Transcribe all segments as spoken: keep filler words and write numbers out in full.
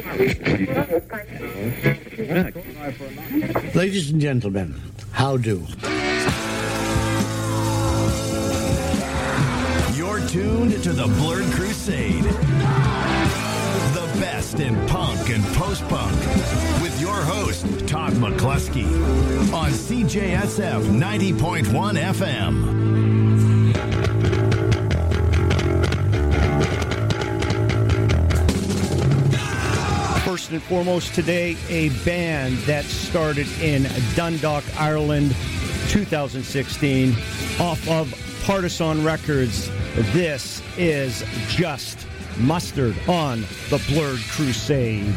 Ladies and gentlemen, how do? You're tuned to the Blurred Crusade. The best in punk and post-punk. With your host, Todd McCluskey. On C J S F ninety point one F M. First and foremost today, a band that started in Dundalk, Ireland, two thousand sixteen, off of Partisan Records. This is Just Mustard on the Blurred Crusade.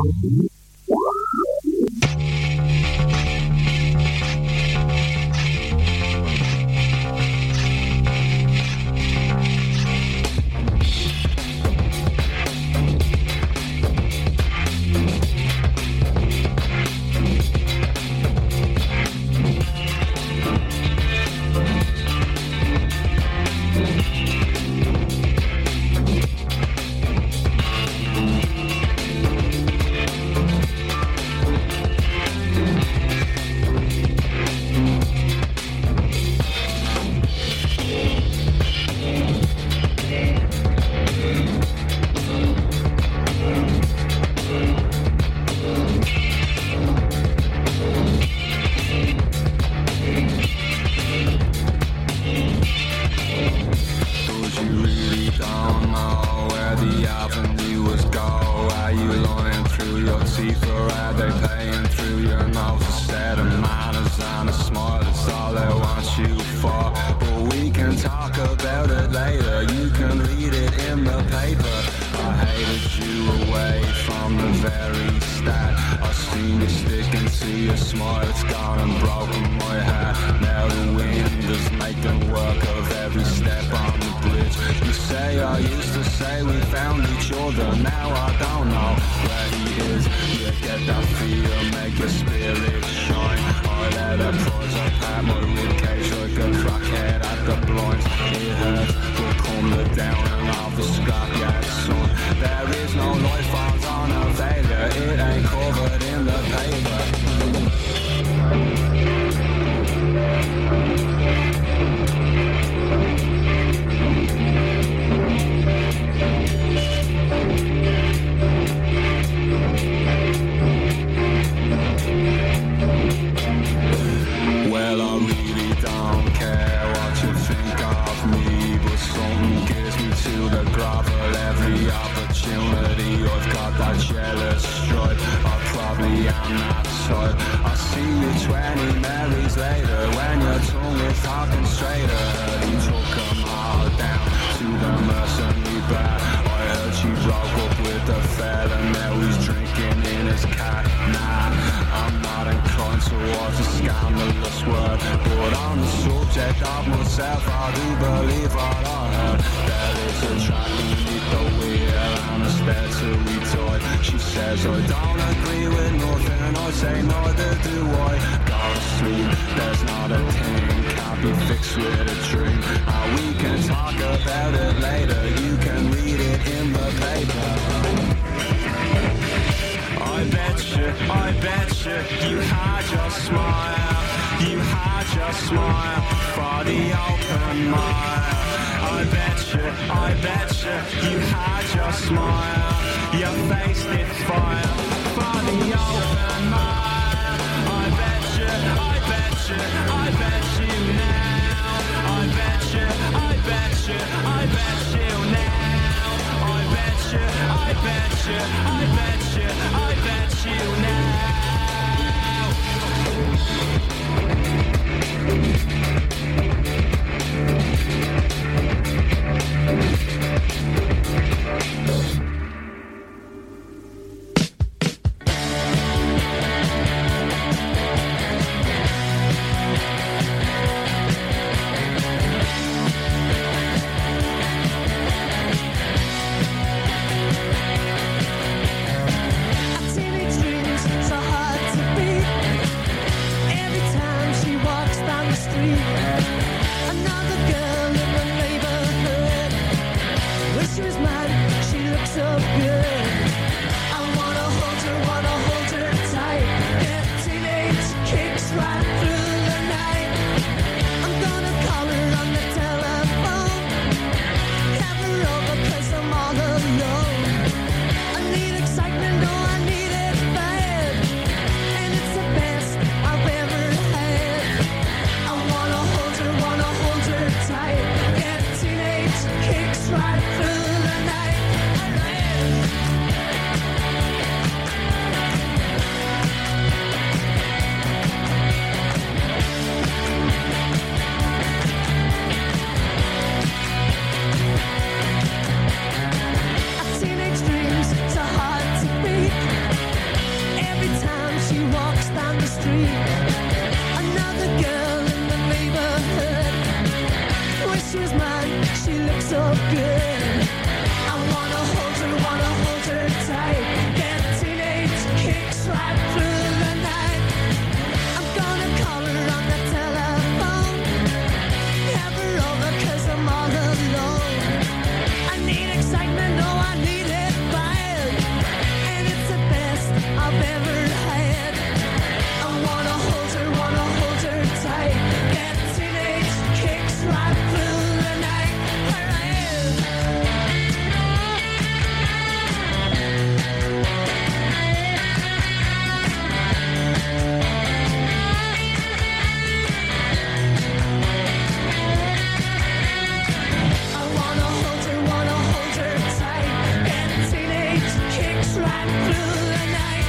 Activity dreams so good. I wanna hold her, wanna hold her tight. Get teenage kicks right through the night. I'm gonna call her on the telephone. Have her over 'cause I'm all alone. I need excitement, oh I need it bad. And it's the best I've ever had. I wanna hold her, wanna hold her tight. Get teenage kicks right through the night. Alright. I wanna hold her, wanna hold her tight. Get teenage kicks right through the night.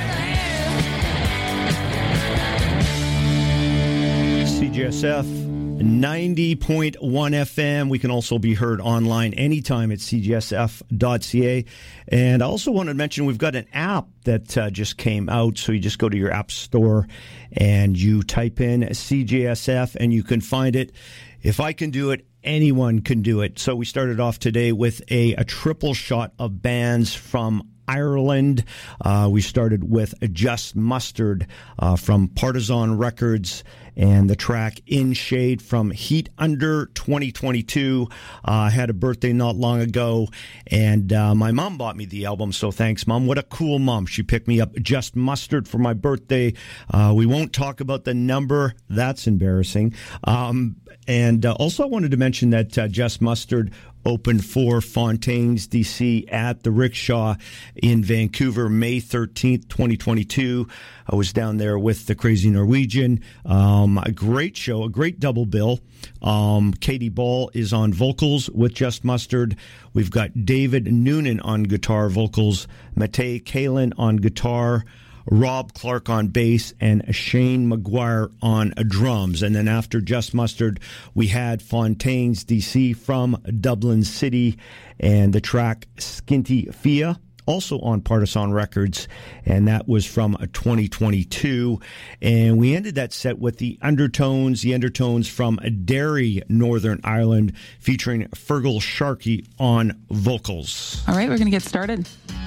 Alright. C J S F ninety point one F M. We can also be heard online anytime at c j s f dot c a. And I also want to mention we've got an app that uh, just came out. So you just go to your app store and you type in C J S F and you can find it. If I can do it, anyone can do it. So we started off today with a, a triple shot of bands from Ireland. Uh, we started with Just Mustard uh, from Partisan Records and the track In Shade from Heat Under twenty twenty-two. I uh, had a birthday not long ago, and uh, my mom bought me the album, so thanks, Mom. What a cool mom. She picked me up Just Mustard for my birthday. Uh, we won't talk about the number. That's embarrassing. Um, and uh, also I wanted to mention that uh, Just Mustard opened for Fontaines D C at the Rickshaw in Vancouver, May thirteenth, twenty twenty-two. I was down there with the Crazy Norwegian. Um, a great show, a great double bill. Um, Katie Ball is on vocals with Just Mustard. We've got David Noonan on guitar vocals, Matei Kalin on guitar, Rob Clark on bass, and Shane McGuire on drums. And then after Just Mustard, we had Fontaines D C from Dublin City and the track Skinty Fia, also on Partisan Records, and that was from twenty twenty-two. And we ended that set with the Undertones, the Undertones from Derry, Northern Ireland, featuring Fergal Sharkey on vocals. All right, we're going to get started.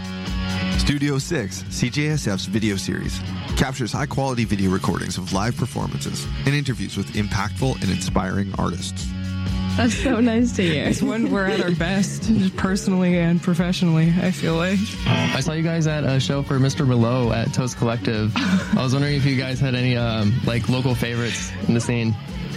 Studio six, C J S F's video series, captures high-quality video recordings of live performances and interviews with impactful and inspiring artists. That's so nice to hear. It's when we're at our best, personally and professionally, I feel like. I saw you guys at a show for Mister Below at Toast Collective. I was wondering if you guys had any um, like local favorites in the scene.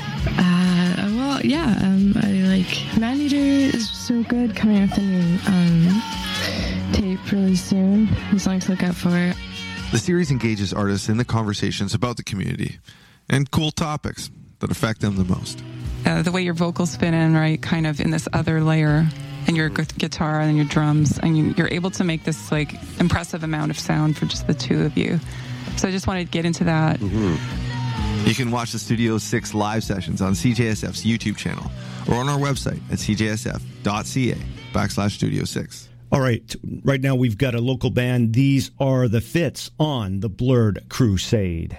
Uh, well, yeah, um, I like Maneater is so good, coming off the new um, tape really soon. These songs to look out for. The series engages artists in the conversations about the community and cool topics that affect them the most. Uh, the way your vocals fit in, right, kind of in this other layer, and your gu- guitar and your drums, and you, you're able to make this like impressive amount of sound for just the two of you. So I just wanted to get into that. Mm-hmm. You can watch the Studio six live sessions on C J S F's YouTube channel or on our website at c j s f dot c a backslash Studio six. All right, right now we've got a local band. These are the Fits on the Blurred Crusade.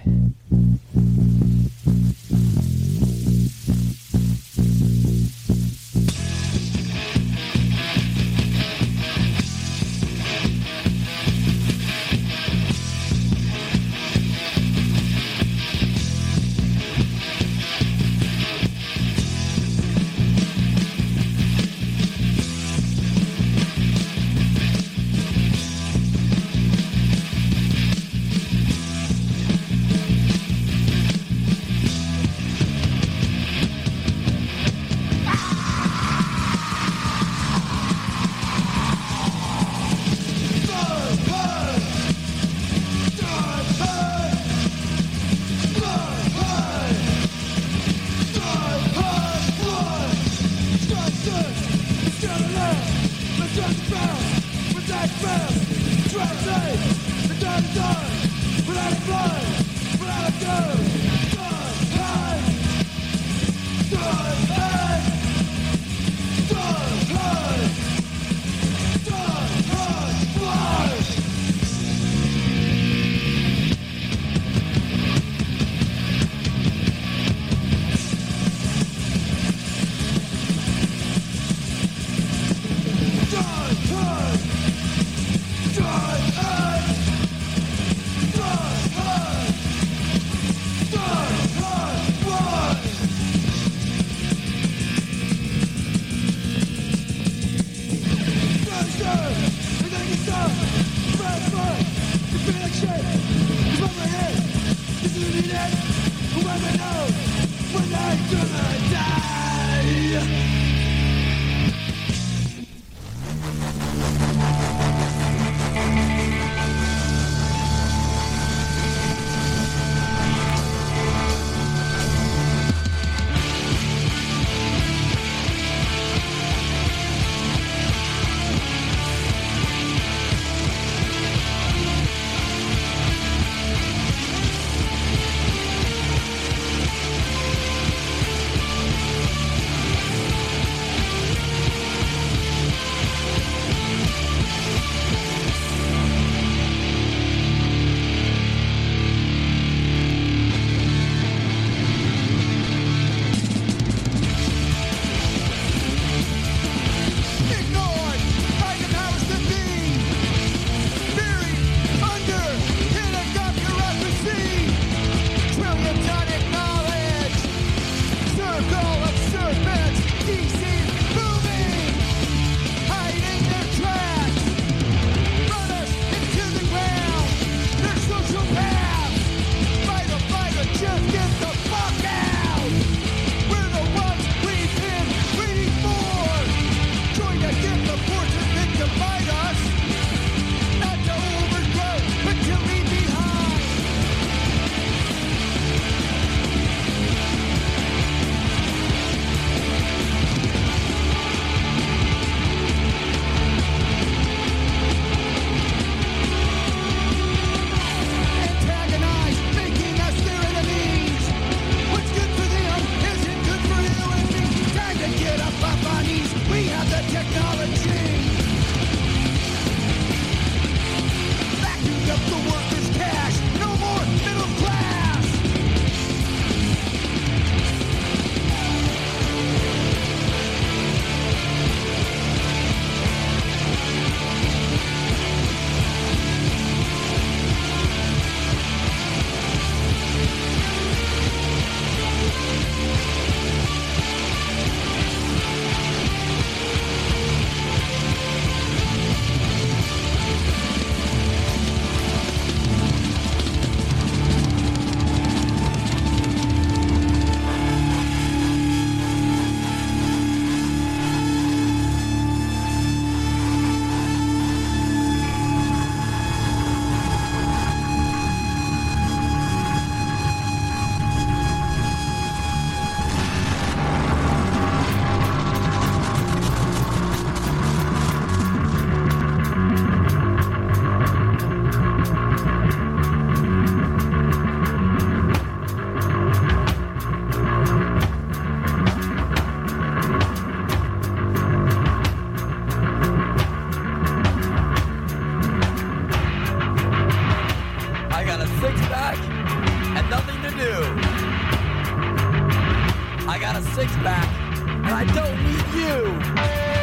I don't need you.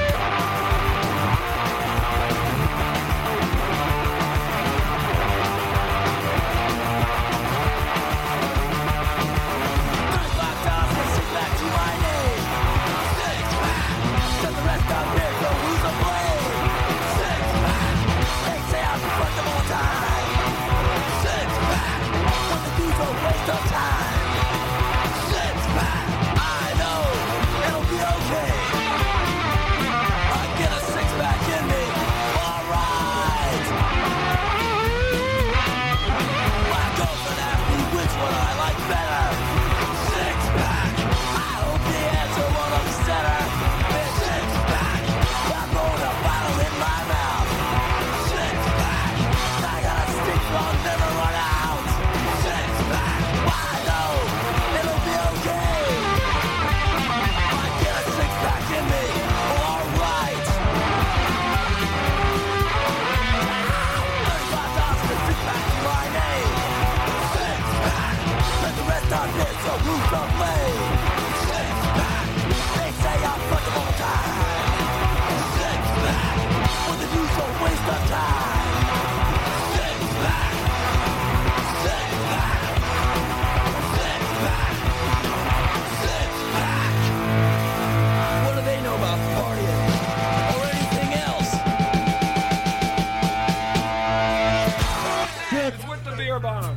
Waste of time. Six pack. I know it'll be okay. I get a six pack in me. Alright. I go for that. Which one I like better? Six pack. I hope the answer won't upset her. Six pack. I'm going to bottle in my mouth. Six pack. I got a stick so I'll never run out. So who's to blame? Six pack. They say I'm fucking all the time. Six pack. When the news don't waste of time. Six pack. Six pack. Six pack. Six pack. What do they know about partying or anything else? Six with the beer bomb.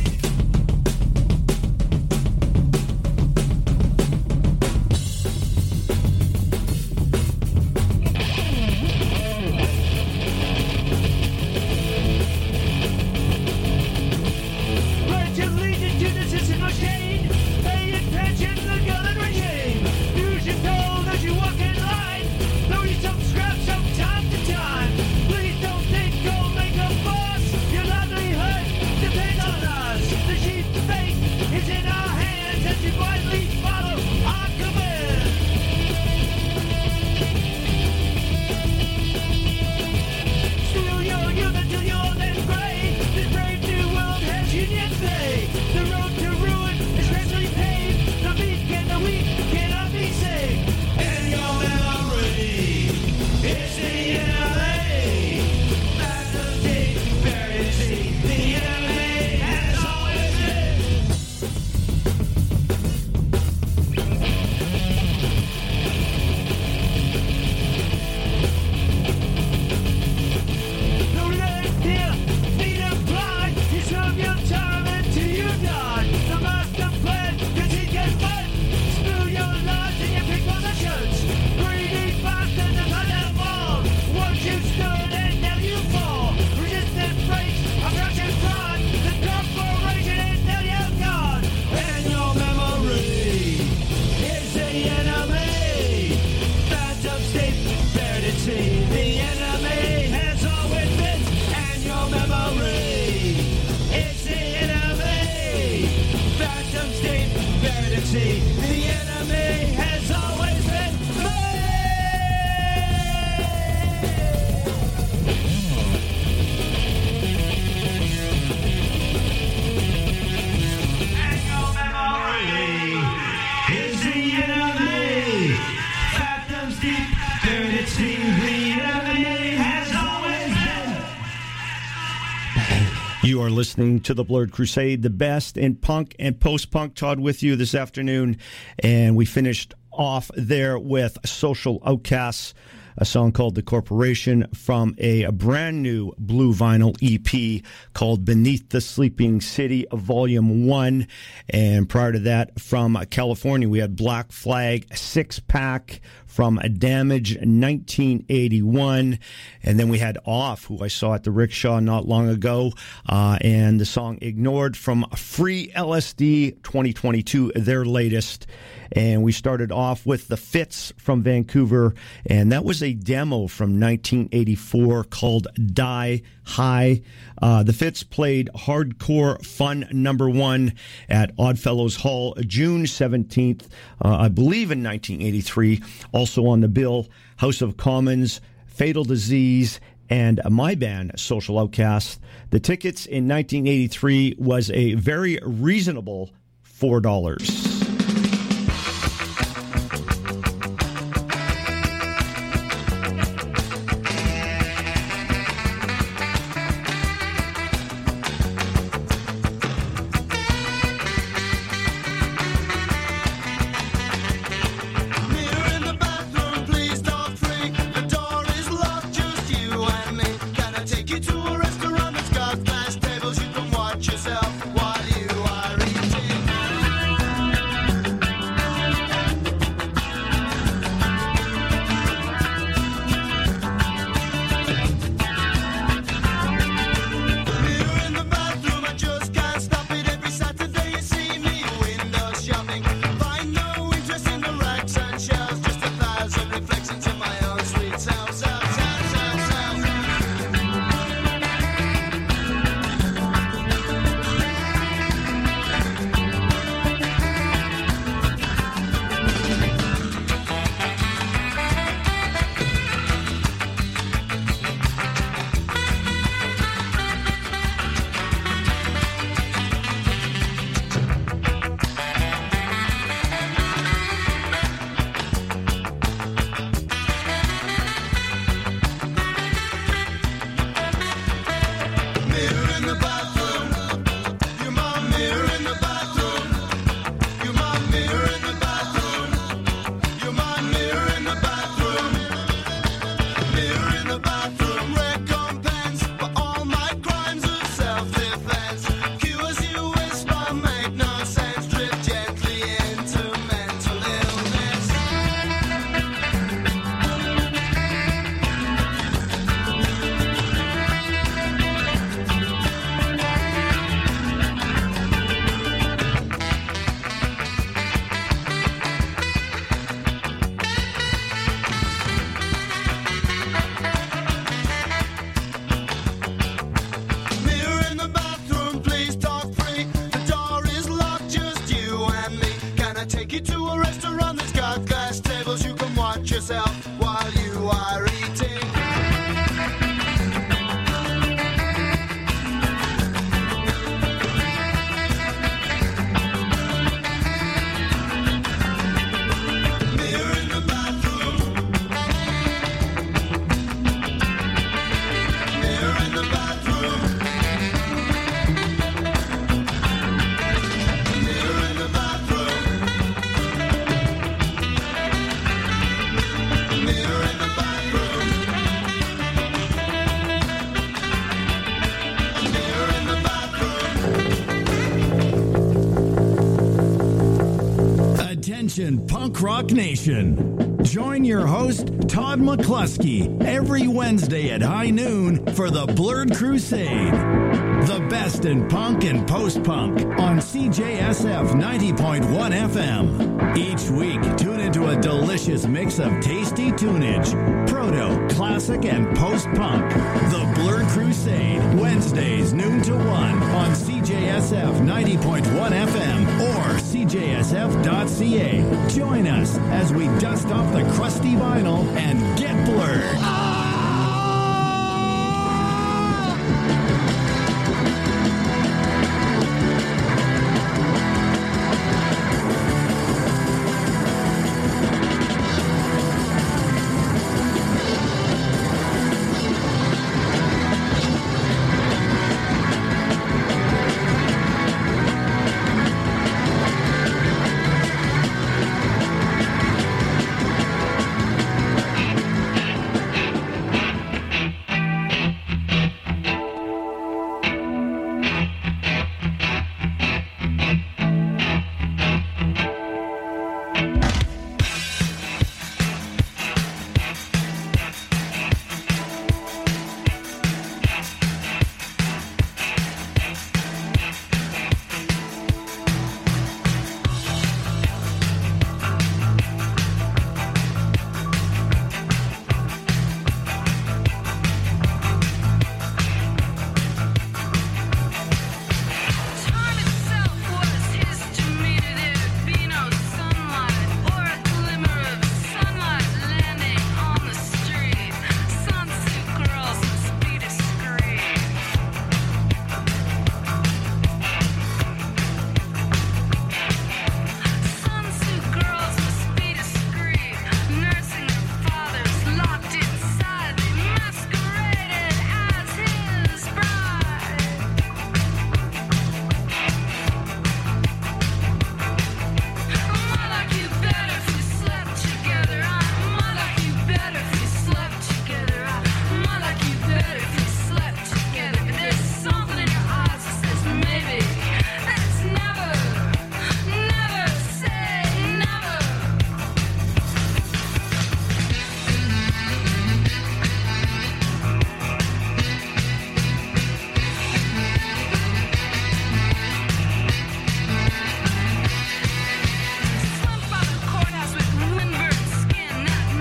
You are listening to the Blurred Crusade, the best in punk and post-punk. Todd with you this afternoon, and we finished off there with Social Outcasts, a song called The Corporation from a, a brand new blue vinyl E P called Beneath the Sleeping City, Volume one. And prior to that, from California, we had Black Flag Six Pack from a Damage nineteen eighty-one. And then we had Off, who I saw at the Rickshaw not long ago, uh, and the song Ignored from Free L S D twenty twenty-two, their latest. And we started off with The Fits from Vancouver, and that was a demo from nineteen eighty-four called Die High. Uh, the Fits played Hardcore Fun number one at Oddfellows Hall June seventeenth, uh, I believe in nineteen eighty-three. Also on the bill, House of Commons, Fatal Disease, and my band, Social Outcasts. The tickets in nineteen eighty-three was a very reasonable four dollars. punk rock nation. Join your host, Todd McCluskey, every Wednesday at high noon for the Blurred Crusade. The best in punk and post-punk on C J S F ninety point one F M. Each week, tune into a delicious mix of tasty tunage, proto, classic, and post-punk. The Blurred Crusade, Wednesdays noon to one on C J S F ninety point one F M or C J S F dot C A. Join us as we dust off the crusty vinyl and get blurred.